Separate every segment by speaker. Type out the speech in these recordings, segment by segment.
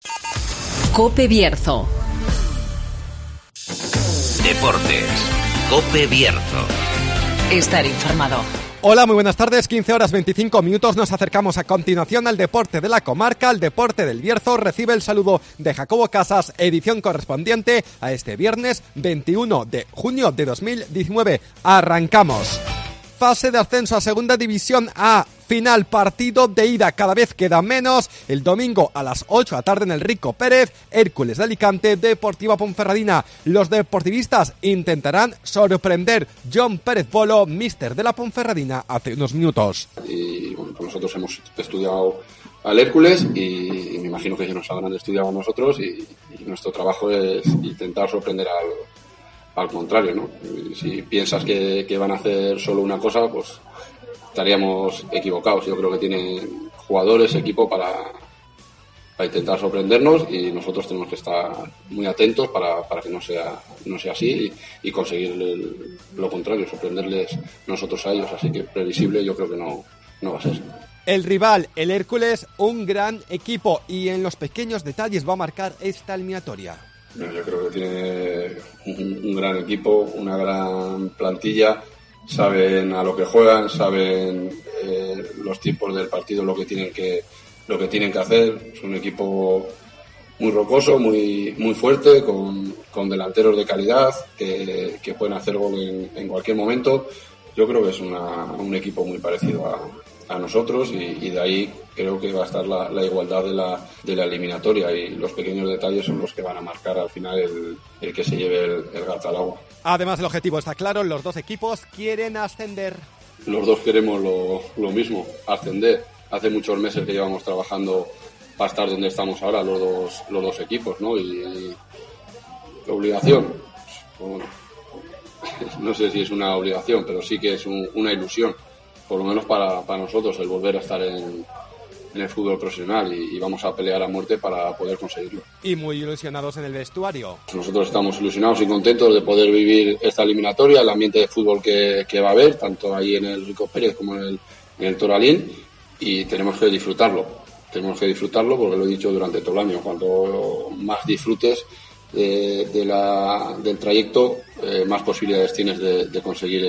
Speaker 1: COPE Bierzo.
Speaker 2: Deportes. COPE Bierzo.
Speaker 1: Estar informado.
Speaker 3: Hola, muy buenas tardes, 15 horas 25 minutos, nos acercamos a continuación al deporte de la comarca, al deporte del Bierzo. Recibe el saludo de Jacobo Casas, edición correspondiente a este viernes 21 de junio de 2019. Arrancamos. Fase de ascenso a Segunda División A. Final, partido de ida, cada vez queda menos. El domingo a las 8 de la tarde en el Rico Pérez, Hércules de Alicante, Deportiva Ponferradina. Los deportivistas intentarán sorprender. John Pérez Bolo, míster de la Ponferradina, hace unos minutos.
Speaker 4: Y bueno, pues nosotros hemos estudiado al Hércules y me imagino que ellos nos habrán estudiado a nosotros y nuestro trabajo es intentar sorprender al contrario, ¿no? Si piensas que van a hacer solo una cosa, pues estaríamos equivocados. Yo creo que tienen jugadores, equipo para intentar sorprendernos y nosotros tenemos que estar muy atentos para que no sea así y conseguir lo contrario, sorprenderles nosotros a ellos. Así que previsible yo creo que no va a ser.
Speaker 3: El rival, el Hércules, un gran equipo y en los pequeños detalles va a marcar esta eliminatoria.
Speaker 4: Yo creo que tiene un gran equipo, una gran plantilla, saben a lo que juegan, saben los tiempos del partido, lo que tienen que hacer. Es un equipo muy rocoso, muy fuerte, con delanteros de calidad que pueden hacer gol en cualquier momento. Yo creo que es un equipo muy parecido a nosotros y de ahí creo que va a estar la igualdad de la eliminatoria y los pequeños detalles son los que van a marcar al final el que se lleve el gato al agua.
Speaker 3: Además el objetivo está claro, los dos equipos quieren ascender.
Speaker 4: Los dos queremos lo mismo, ascender. Hace muchos meses que llevamos trabajando para estar donde estamos ahora los dos equipos, ¿no? Y obligación, bueno, no sé si es una obligación, pero sí que es una ilusión, por lo menos para nosotros, el volver a estar en el fútbol profesional y vamos a pelear a muerte para poder conseguirlo.
Speaker 3: Y muy ilusionados en el vestuario.
Speaker 4: Nosotros estamos ilusionados y contentos de poder vivir esta eliminatoria, el ambiente de fútbol que va a haber, tanto ahí en el Rico Pérez como en el Toralín, y tenemos que disfrutarlo. Tenemos que disfrutarlo porque lo he dicho durante todo el año. Cuanto más disfrutes del trayecto, más posibilidades tienes de conseguir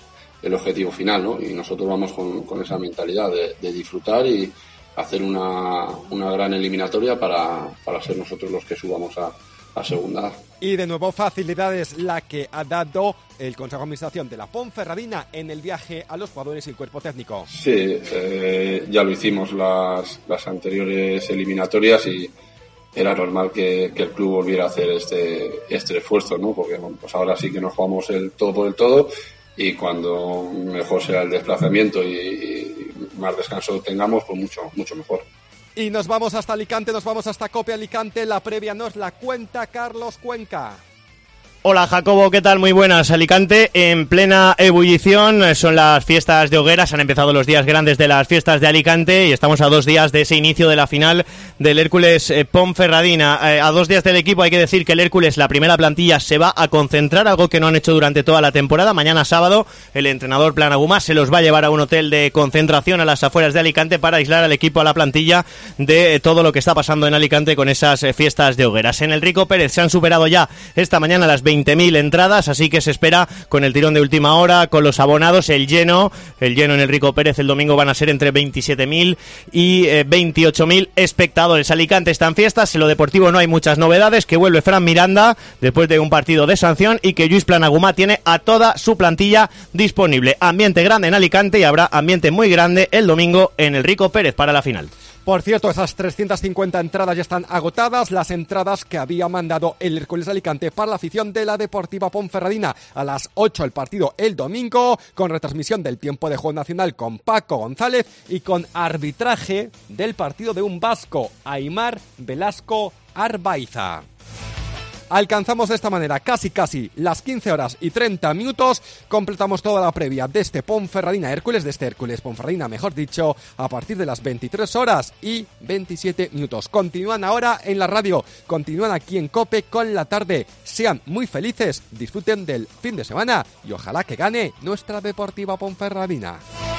Speaker 4: el objetivo final, ¿no? Y nosotros vamos con esa mentalidad de disfrutar y hacer una gran eliminatoria para ser nosotros los que subamos a segunda.
Speaker 3: Y de nuevo facilidades la que ha dado el Consejo de Administración de la Ponferradina en el viaje a los jugadores y el cuerpo técnico.
Speaker 4: Sí, ya lo hicimos las anteriores eliminatorias y era normal que el club volviera a hacer este esfuerzo, ¿no? Porque bueno, pues ahora sí que nos jugamos el todo por el todo y cuando mejor sea el desplazamiento y más descanso tengamos, pues mucho mejor.
Speaker 3: Y nos vamos hasta Alicante, nos vamos hasta COPE Alicante. La previa nos la cuenta Carlos Cuenca.
Speaker 5: Hola Jacobo, ¿qué tal? Muy buenas. Alicante en plena ebullición, son las fiestas de hogueras, han empezado los días grandes de las fiestas de Alicante y estamos a 2 días de ese inicio de la final del Hércules Ponferradina. A 2 días del equipo hay que decir que el Hércules, la primera plantilla, se va a concentrar, algo que no han hecho durante toda la temporada. Mañana sábado el entrenador Planagumá se los va a llevar a un hotel de concentración a las afueras de Alicante para aislar al equipo, a la plantilla, de todo lo que está pasando en Alicante con esas fiestas de hogueras. En el Rico Pérez se han superado ya esta mañana las 20.000 entradas, así que se espera con el tirón de última hora, con los abonados, el lleno en el Rico Pérez el domingo van a ser entre 27.000 y 28.000 espectadores. Alicante está en fiestas, en lo deportivo no hay muchas novedades, que vuelve Fran Miranda después de un partido de sanción y que Lluís Planagumá tiene a toda su plantilla disponible. Ambiente grande en Alicante y habrá ambiente muy grande el domingo en el Rico Pérez para la final.
Speaker 3: Por cierto, esas 350 entradas ya están agotadas, las entradas que había mandado el Hércules Alicante para la afición de la Deportiva Ponferradina. A las 8 el partido el domingo, con retransmisión del tiempo de juego nacional con Paco González y con arbitraje del partido de un vasco, Aimar Velasco Arbaiza. Alcanzamos de esta manera casi las 15 horas y 30 minutos. Completamos toda la previa de este Ponferradina Hércules, de este Hércules Ponferradina, mejor dicho, a partir de las 23 horas y 27 minutos. Continúan ahora en la radio, continúan aquí en COPE con la tarde. Sean muy felices, disfruten del fin de semana y ojalá que gane nuestra Deportiva Ponferradina.